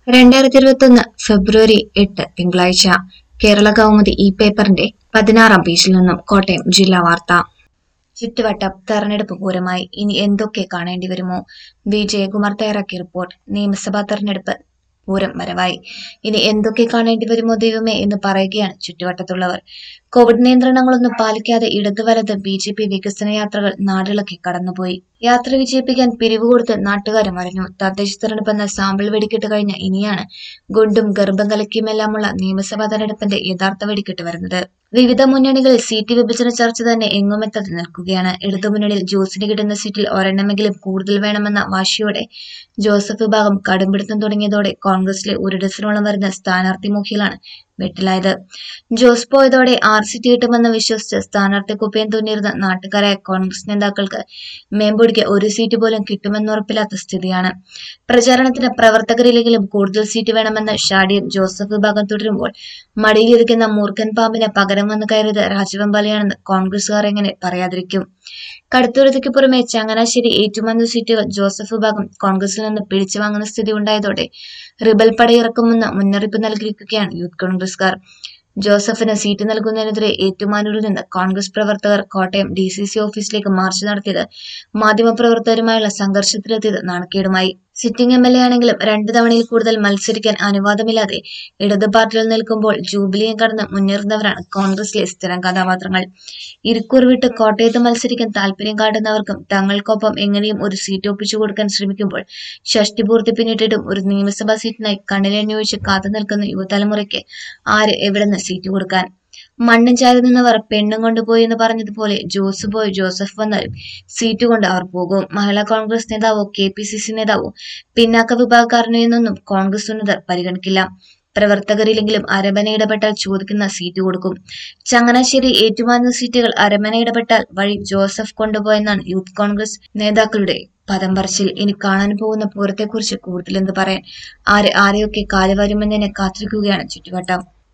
2021 ഫെബ്രുവരി 8 തിങ്കളാഴ്ച കേരള കൗമുദി ഈ പേപ്പറിന്റെ 16-ാം പേജിൽ നിന്നും കോട്ടയം ജില്ലാ വാർത്ത. ചുറ്റുവട്ടം തെരഞ്ഞെടുപ്പ് പൂരമായി. ഇനി എന്തൊക്കെ കാണേണ്ടി വരുമോ? വി ജയകുമാർ തയ്യാറാക്കിയ റിപ്പോർട്ട്. നിയമസഭാ തെരഞ്ഞെടുപ്പ് പൂരം വരവായി. ഇനി എന്തൊക്കെ കാണേണ്ടി വരുമോ ദൈവമേ എന്ന് പറയുകയാണ് ചുറ്റുവട്ടത്തുള്ളവർ. കോവിഡ് നിയന്ത്രണങ്ങളൊന്നും പാലിക്കാതെ ഇടത് വലത് BJP വികസന യാത്രകൾ നാടിളക്കി കടന്നുപോയി. യാത്ര വിജയിപ്പിക്കാൻ പിരിവ് കൊടുത്ത് നാട്ടുകാരും വരഞ്ഞു. തദ്ദേശ തെരഞ്ഞെടുപ്പെന്ന സാമ്പിൾ വെടിക്കെട്ട് കഴിഞ്ഞ ഇനിയാണ് ഗുണ്ടും ഗർഭം കലക്കിയുമെല്ലാമുള്ള നിയമസഭാ തെരഞ്ഞെടുപ്പിന്റെ യഥാർത്ഥ വെടിക്കെട്ട് വരുന്നത്. വിവിധ മുന്നണികളിൽ സീറ്റ് വിഭജന ചർച്ച തന്നെ എങ്ങുമെത്താതെ നിൽക്കുകയാണ്. ഇടതുമുന്നണിയിൽ ജോസിന് കിട്ടുന്ന സീറ്റിൽ ഒരെണ്ണമെങ്കിലും കൂടുതൽ വേണമെന്ന വാശിയോടെ ജോസഫ് വിഭാഗം കടുംപിടുത്തം തുടങ്ങിയതോടെ കോൺഗ്രസിലെ ഒരു ഡസനോളം വരുന്ന സ്ഥാനാർത്ഥി മോഹികളാണ് വെട്ടിലായത്. ജോസ് പോയതോടെ 6 സീറ്റ് കിട്ടുമെന്ന് വിശ്വസിച്ച് സ്ഥാനാർത്ഥി കുപ്പയം തുന്നിയിരുന്ന നാട്ടുകാരായ കോൺഗ്രസ് നേതാക്കൾക്ക് മേമ്പൊടിക്ക് ഒരു സീറ്റ് പോലും കിട്ടുമെന്നുറപ്പില്ലാത്ത സ്ഥിതിയാണ്. പ്രചാരണത്തിന് പ്രവർത്തകരില്ലെങ്കിലും കൂടുതൽ സീറ്റ് വേണമെന്ന് ഷാഡിയും ജോസഫ് വിഭാഗം തുടരുമ്പോൾ മടിയിലിരിക്കുന്ന മൂർഖൻ പാമ്പിന് പകരം വന്നു കയറിയത് രാജവെമ്പാലയാണെന്ന് കോൺഗ്രസുകാർ എങ്ങനെ പറയാതിരിക്കും. കടുത്തുരുത്തിക്ക് പുറമെ ചങ്ങനാശ്ശേരി ഏറ്റുമാനൂർ സീറ്റുകൾ ജോസഫ് വിഭാഗം കോൺഗ്രസിൽ നിന്ന് പിടിച്ചു വാങ്ങുന്ന സ്ഥിതി ഉണ്ടായതോടെ റിബൽ പടയിറക്കുമെന്ന് മുന്നറിയിപ്പ് നൽകിയിരിക്കുകയാണ് യൂത്ത് കോൺഗ്രസുകാർ. ജോസഫിന് സീറ്റ് നൽകുന്നതിനെതിരെ ഏറ്റുമാനൂരിൽ നിന്ന് കോൺഗ്രസ് പ്രവർത്തകർ കോട്ടയം DCC ഓഫീസിലേക്ക് മാർച്ച് നടത്തിയത് മാധ്യമപ്രവർത്തകരുമായുള്ള സംഘർഷത്തിലെത്തിയത് നാണക്കേടുമായി. സിറ്റിംഗ് MLA ആണെങ്കിലും 2 തവണയിൽ കൂടുതൽ മത്സരിക്കാൻ അനുവാദമില്ലാതെ ഇടത് പാർട്ടിയിൽ നിൽക്കുമ്പോൾ ജൂബിലിയും കടന്ന് മുന്നേറുന്നവരാണ് കോൺഗ്രസിലെ സ്ഥിരം കഥാപാത്രങ്ങൾ. ഇരിക്കൂർ വിട്ട് കോട്ടയത്ത് മത്സരിക്കാൻ താല്പര്യം കാട്ടുന്നവർക്കും തങ്ങൾക്കൊപ്പം എങ്ങനെയും ഒരു സീറ്റ് ഒപ്പിച്ചു കൊടുക്കാൻ ശ്രമിക്കുമ്പോൾ ഷഷ്ടിപൂർത്തി പിന്നിട്ടിട്ടും ഒരു നിയമസഭാ സീറ്റിനായി കണ്ണിലെണ്ണയൊഴിച്ച് കാത്തു നിൽക്കുന്ന യുവതലമുറയ്ക്ക് ആര് എവിടെന്ന് സീറ്റ് കൊടുക്കാൻ? മണ്ണും ചാരി നിന്നവർ പെണ്ണും കൊണ്ടുപോയി എന്ന് പറഞ്ഞതുപോലെ ജോസ് പോയി ജോസഫ് വന്നാലും സീറ്റ് കൊണ്ട് അവർ പോകും. മഹിളാ കോൺഗ്രസ് നേതാവോ KPCC നേതാവോ പിന്നാക്ക വിഭാഗക്കാരനോ എന്നൊന്നും കോൺഗ്രസ് ഉന്നതർ പരിഗണിക്കില്ല. പ്രവർത്തകരില്ലെങ്കിലും അരമന ഇടപെട്ടാൽ ചോദിക്കുന്ന സീറ്റ് കൊടുക്കും. ചങ്ങനാശ്ശേരി ഏറ്റുമാനൂർ സീറ്റുകൾ അരമന ഇടപെട്ടാൽ വഴി ജോസഫ് കൊണ്ടുപോയെന്നാണ് യൂത്ത് കോൺഗ്രസ് നേതാക്കളുടെ പദം പറച്ചിൽ. ഇനി കാണാൻ പോകുന്ന പൂരത്തെക്കുറിച്ച് കൂടുതലെന്ത് പറയാൻ? ആരെയൊക്കെ കാലുവാരുമെന്നതിനെ കാത്തിരിക്കുകയാണ് ചുറ്റുവട്ടം.